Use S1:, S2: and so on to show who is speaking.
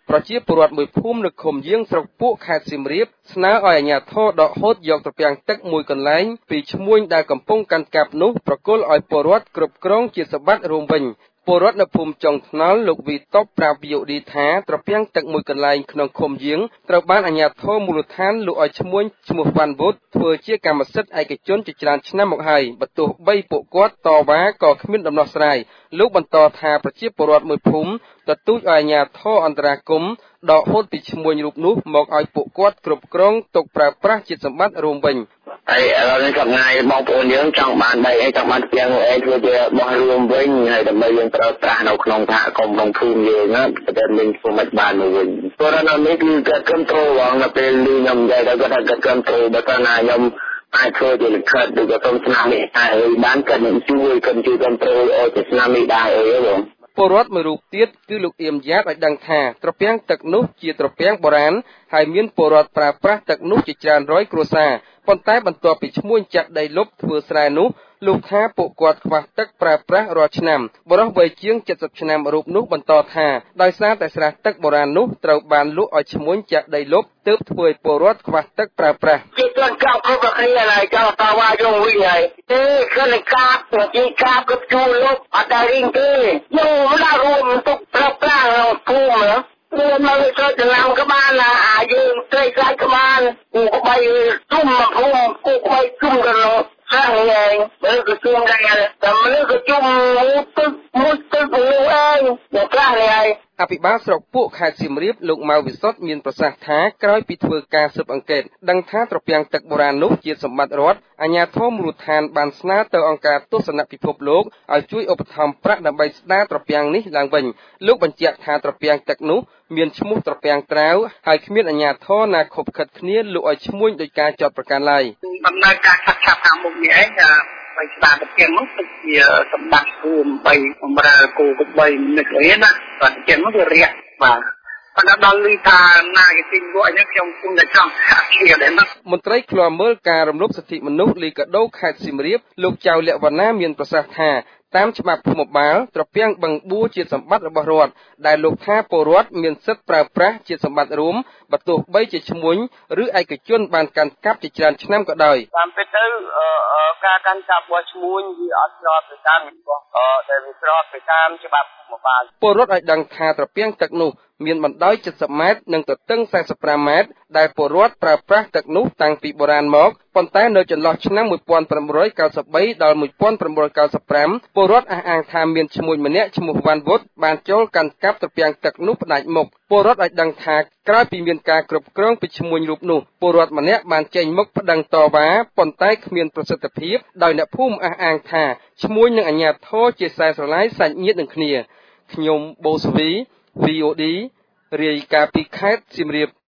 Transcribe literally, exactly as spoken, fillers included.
S1: ប្រជាពលរដ្ឋមួយភូមិនៅឃុំយាងស្រុកពួកខេត្តសៀមរាបស្នើឲ្យអាជ្ញាធរដកហូតយកត្រពាំងទឹកមួយកន្លែងពីឈ្មួញដែលកំពុងកាន់កាប់នោះប្រគល់ឲ្យពលរដ្ឋគ្រប់គ្រងជាសម្បត្តិរួមវិញពលរដ្ឋនៅភូមិចុងថ្នល់លោកវីតុបប្រាប់ វី អូ ឌី ថាត្រពាំងទឹកមួយកន្លែងក្នុងឃុំយាងត្រូវបានអាជ្ញាធរមូលដ្ឋានលក់ឲ្យឈ្មួញឈ្មោះវ៉ាន់វូតធ្វើជាកម្មសិទ្ធិឯកជនជាច្រើនឆ្នាំមកហើយបើទោះបីពួកគាត់តវ៉ាក៏គ្មានដំណោះស្រាយលោកបន្តថាប្រជាពលរដ្ឋមួយភូមិទទូចឲ្យអាជ្ញាធរអន្តរាគមន៍ដកហូតពីឈ្មួញរូបនោះមកឲ្យពួកគាត់គ្រប់គ្រងទុកប្រើប្រាស់ជាសម្បត្តិរួមវិញ
S2: ហើយឥឡូវនេះកំណាយបងប្អូនយើងចង់បានដីអីចង់បានផ្ទះមួយអីធ្វើជាបោះរួមវិញហើយដើម្បីយើងប្រើប្រាស់នៅក្នុងសហគមន៍ក្នុងភូមិយើងណាតែមានធ្វើមិនបានមកវិញព្រោះនៅនេះគឺគាត់គ្រប់គ្រងបងនៅពេលលឺខ្ញុំនិយាយទៅគាត់ថាគាត់គ្រប់គ្រងបើថាណាខ្ញុំអាចធ្វើជាលិខិតឬក៏សុំស្នាមនេះហើយបានគាត់នឹងជួយគាត់ជួយគ្រប់គ្រងឲ្យទៅស្នាមនេះដែរអីបង
S1: ពលរដ្ឋមួយរូបទៀតគឺលោកអៀមយ៉ាតឲ្យដឹងថាត្រពាំងទឹកនោះជាត្រពាំងបុរាណហើយមានពលរដ្ឋប្រើប្រាស់ទឹកនោះជាច្រើនរយគ្រួសារប៉ុន្តែបន្ទាប់ពីឈ្មួញចាក់ដីលុបធ្វើស្រែនោះលោកថាពួកគាត់ខ្វះទឹកប្រើប្រាស់រាល់ឆ្នាំបរិះវ័យជាង70ឆ្នាំរូបនោះបន្តថាដោយសារតែស្រះទឹកបុរាណនោះត្រូវបានលក់ឲ្យឈ្មួញចាក់ដីលុបទើបធ្វើឲ្យពលរដ្ឋខ្វះទឹកប្រើប្រាស់
S2: ជាជនចង់គ្រប់គ្នាហើយចង់តវ៉ាយកវិញហើយទេគឺនឹងកាប់ជាកាប់គ្រប់ជួលលុបអត់ដែររីងទេយើងមិនដាក់រួមទុកប្រើប្រាស់ក្នុងភូមិមានមកចូលចំណាំក៏បានអាយើងត្រីខ្លាច់ក៏បានគូក្បីជុំមកភូមិគូក្បីជុំក៏នោះខាងឯងមើលក៏ជុំដែរតែមនុស្សក៏ជុំទឹកមួយទឹកនោះឯងមកខ្លះនេះ
S1: អភិបាលស្រុកពួកខេត្តសៀមរាបលោកម៉ៅវិសុទ្ធមានប្រសាសន៍ថាក្រោយពីធ្វើការស៊ើបអង្កេតដឹងថាត្រពាំងទឹកបុរាណនោះជាសម្បត្តិរដ្ឋអាជ្ញាធរមូលដ្ឋានបានស្នើទៅអង្គការទស្សនពិភពលោកឲ្យជួយឧបត្ថម្ភប្រាក់ដើម្បីស្ដារត្រពាំងនេះឡើងវិញលោកបញ្ជាក់ថាត្រពាំងទឹកនោះមានឈ្មោះត្រពាំងត្រាវហើយគ្មានអាជ្ញាធរណាខົບខិតគ្នាលក់ឲ្យឈ្មួញដោយការចាត់ប្រកាន់ឡើយ
S2: ដំណើរការឆាប់ឆាប់តាមមុខនេះឯងបីស្ដារត្រពាំងនោះគឺជាសម្បត្តិរួមបីបម្រើគោកបីមនុស្សអីណាត្រពាំងនោះវារាក់បាទប៉ុន្តែដល់លីថាណាគេទីងក់នេះខ្ញុំគុំតែចង់ថាជាដែរណា
S1: មន្ត្រីឃ្លាំមើលការរំលោភសិទ្ធិមនុស្សលីកាដូខេត្តសៀមរាបលោកចៅលក្ខវណ្ណាមានប្រសាសន៍ថាតាមច្បាប់ភូមិបាលត្រពាំងបឹងបួជាសម្បត្តិរបស់រដ្ឋដែលលោកថាពលរដ្ឋមានសិទ្ធិប្រើប្រាស់ជាសម្បត្តិរួមបើទោះបីជាឈ្មួញឬឯកជនបានកាន់កាប់ជាច្រើនឆ្នាំក៏ដោយ
S2: តាមពិតទៅការកាន់កាប់របស់ឈ្មួញវាអត់ស្របទៅតាមរបស់ដែលវាស្របទៅតាមច្បាប់ភូមិបាល
S1: ពលរដ្ឋឲ្យដឹងថាត្រពាំងទឹកនោះមានបណ្ដោយ70ម៉ែត្រនិងទទឹង45ម៉ែត្រដែលពលរដ្ឋប្រើប្រាស់ទឹកនោះតាំងពីបុរាណមកប៉ុន្តែនៅចន្លោះឆ្នាំ1993ដល់1995ពលរដ្ឋអះអាងថាមានឈ្មួញម្នាក់ឈ្មោះវ៉ាន់វុតបានចូលកាន់កាប់ត្រពាំងទឹកនោះផ្ដាច់មុខពលរដ្ឋឲ្យដឹងថាក្រោយពីមានការគ្រប់គ្រងពីឈ្មួញរូបនោះពលរដ្ឋម្នាក់បានចេញមុខប្តឹងតវ៉ាប៉ុន្តែគ្មានប្រសិទ្ធភាពដោយអ្នកភូមិអះអាងថាឈ្មួញនិងអាជ្ញាធរជាខ្សែស្រឡាយសាច់ញាតិនឹងគ្នាខ្ញុំបូស្វី វី អូ ឌី រាយការណ៍ពីខេត្តសៀមរាប